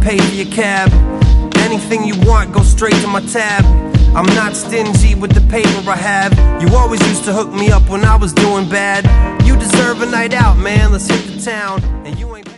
pay for your cab. Anything you want, go straight to my tab. I'm not stingy with the paper I have. You always used to hook me up when I was doing bad. You deserve a night out, man, let's hit the town. And you ain't